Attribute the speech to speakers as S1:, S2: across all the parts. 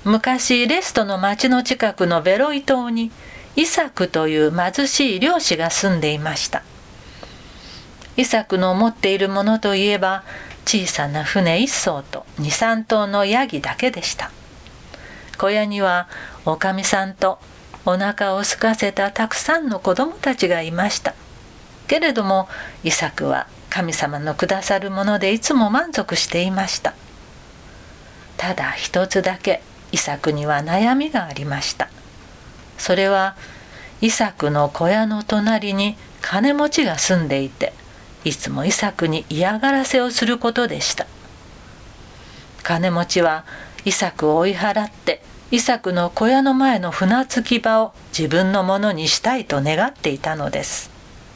S1: 昔レストの町の近くのベロイ島にイサクという貧しい漁師が住んでいました。イサクの持っているものといえば小さな船1艘と2、3頭のヤギだけでした。小屋にはおかみさんとお腹を空かせたたくさんの子供たちがいました。けれどもイサクは神様のくださるものでいつも満足していました。ただ一つだけイサクには悩みがありました。それはイサクの小屋の隣に金持ちが住んでいて、いつもイサクに嫌がらせをすることでした。金持ちはイサクを追い払ってイサクの小屋の前の船着き場を自分のものにしたいと願っていたのです。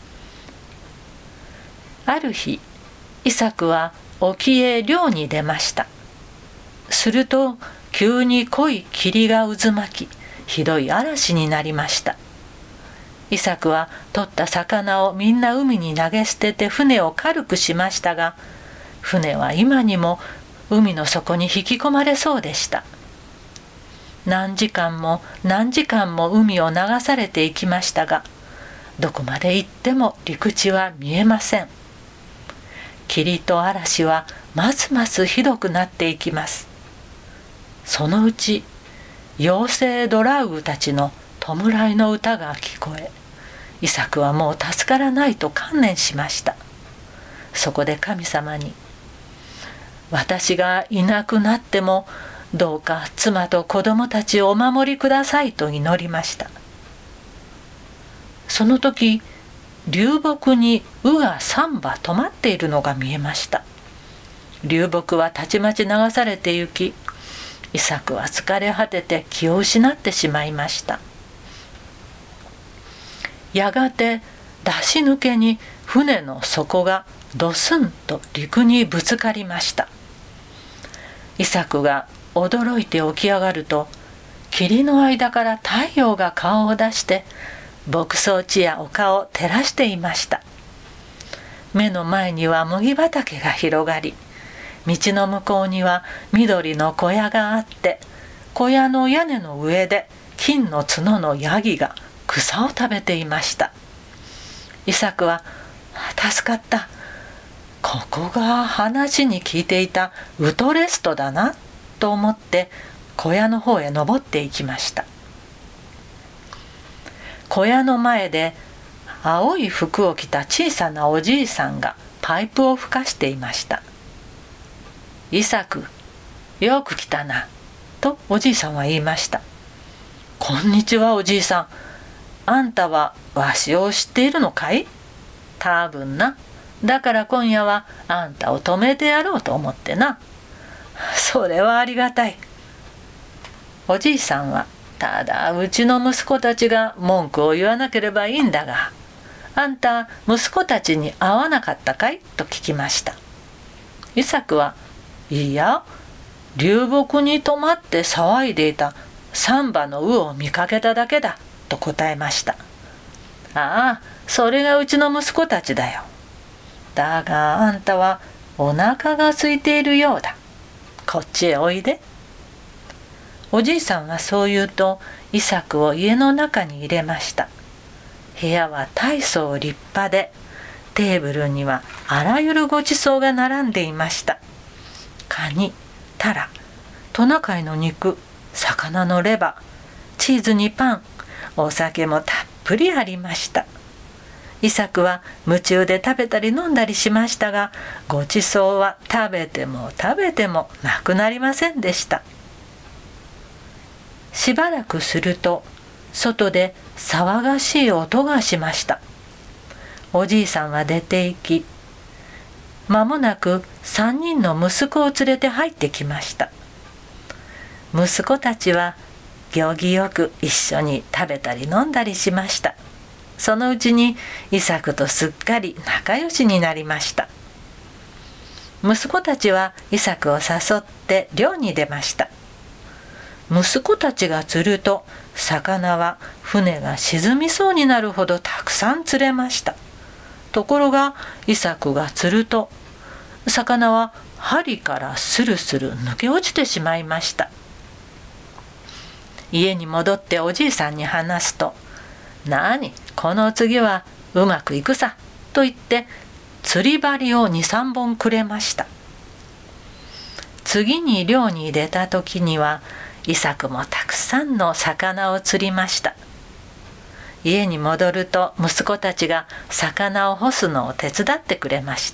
S1: ある日、イサクは沖へ漁に出ました。すると急に濃い霧が渦巻き、ひどい嵐になりました。イサクは取った魚をみんな海に投げ捨てて船を軽くしましたが、船は今にも海の底に引き込まれそうでした。何時間も何時間も海を流されていきましたが、どこまで行っても陸地は見えません。霧と嵐はますますひどくなっていきます。そのうち妖精ドラウグたちの弔いの歌が聞こえ、イサクはもう助からないと観念しました。そこで神様に、私がいなくなってもどうか妻と子供たちをお守りくださいと祈りました。その時、流木に鵜が3羽止まっているのが見えました。流木はたちまち流されて行き、イサクは疲れ果てて気を失ってしまいました。やがて出し抜けに船の底がドスンと陸にぶつかりました。イサクが驚いて起き上がると、霧の間から太陽が顔を出して牧草地や丘を照らしていました。目の前には麦畑が広がり、道の向こうには緑の小屋があって、小屋の屋根の上で金の角のヤギが草を食べていました。イサクは、助かった。ここが話に聞いていたウトレストだなと思って小屋の方へ登っていきました。小屋の前で青い服を着た小さなおじいさんがパイプを吹かしていました。イサク、よく来たな、とおじいさんは言いました。こんにちはおじいさん。あんたはわしを知っているのかい？多分な。だから今夜はあんたを泊めてやろうと思ってな。それはありがたい。おじいさんは、ただうちの息子たちが文句を言わなければいいんだが、あんた息子たちに会わなかったかい？と聞きました。イサクは、いや、流木に止まって騒いでいた3羽の鵜を見かけただけだ、と答えました。ああ、それがうちの息子たちだよ。だがあんたはお腹が空いているようだ。こっちへおいで。おじいさんはそう言うと、イサクを家の中に入れました。部屋は大層立派で、テーブルにはあらゆるごちそうが並んでいました。カニ、タラ、トナカイの肉、魚のレバー、チーズにパン、お酒もたっぷりありました。イサクは夢中で食べたり飲んだりしましたが、ごちそうは食べても食べてもなくなりませんでした。しばらくすると、外で騒がしい音がしました。おじいさんは出て行き、間もなく3人の息子を連れて入ってきました。息子たちは行儀よく一緒に食べたり飲んだりしました。そのうちにイサクとすっかり仲良しになりました。息子たちはイサクを誘って漁に出ました。息子たちが釣ると、魚は船が沈みそうになるほどたくさん釣れました。ところがイサクが釣ると、魚は針からスルスル抜け落ちてしまいました。 家に戻っておじいさんに話すと、なにこの次はうまくいくさと言って釣り針を2、3本くれました。次に漁に出た時にはイサクもたくさんの魚を釣りました。家に戻ると息子たちが魚を干すのを手伝ってくれました。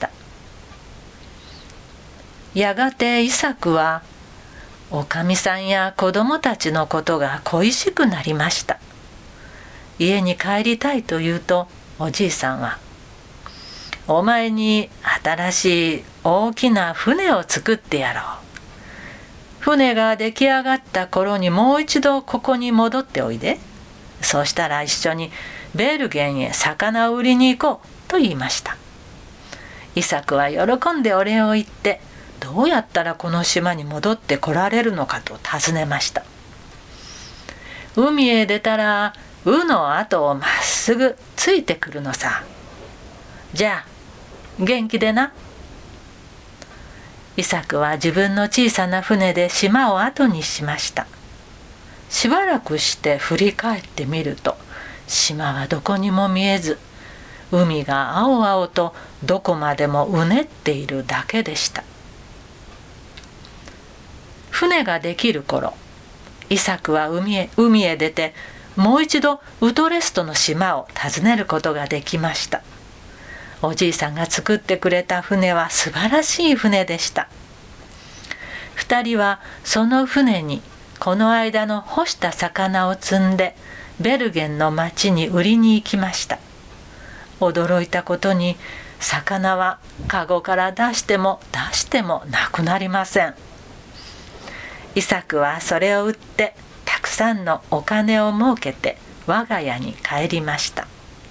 S1: やがてイサクはおかみさんや子供たちのことが恋しくなりました。家に帰りたいと言うとおじいさんは、お前に新しい大きな船を作ってやろう。船が出来上がった頃にもう一度ここに戻っておいで。そうしたら一緒にベルゲンへ魚を売りに行こうと言いました。イサクは喜んでお礼を言って、どうやったらこの島に戻って来られるのかと尋ねました。海へ出たら鵜の後をまっすぐついてくるのさ。じゃあ元気でな。イサクは自分の小さな船で島を後にしました。しばらくして振り返ってみると、島はどこにも見えず、海が青々とどこまでもうねっているだけでした。船ができる頃、イサクは海へ出て、もう一度ウトレストの島を訪ねることができました。おじいさんが作ってくれた船は素晴らしい船でした。2人はその船にこの間の干した魚を積んでベルゲンの町に売りに行きました。驚いたことに魚はカゴから出しても出してもなくなりません。イサクはそれを売ってたくさんのお金を儲けて我が家に帰りました。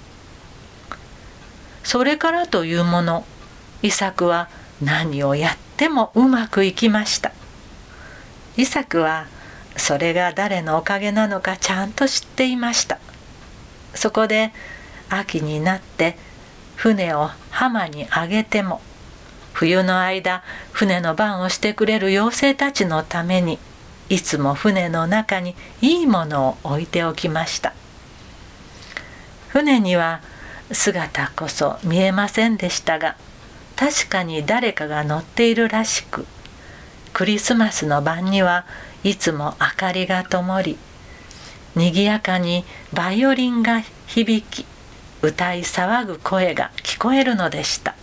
S1: それからというもの、イサクは何をやってもうまくいきました。イサクはそれが誰のおかげなのかちゃんと知っていました。そこで秋になって船を浜に上げても、冬の間船の番をしてくれる妖精たちのためにいつも船の中にいいものを置いておきました。船には姿こそ見えませんでしたが、確かに誰かが乗っているらしく、クリスマスの晩にはいつも明かりが灯り、にぎやかにバイオリンが響き、歌い騒ぐ声が聞こえるのでした。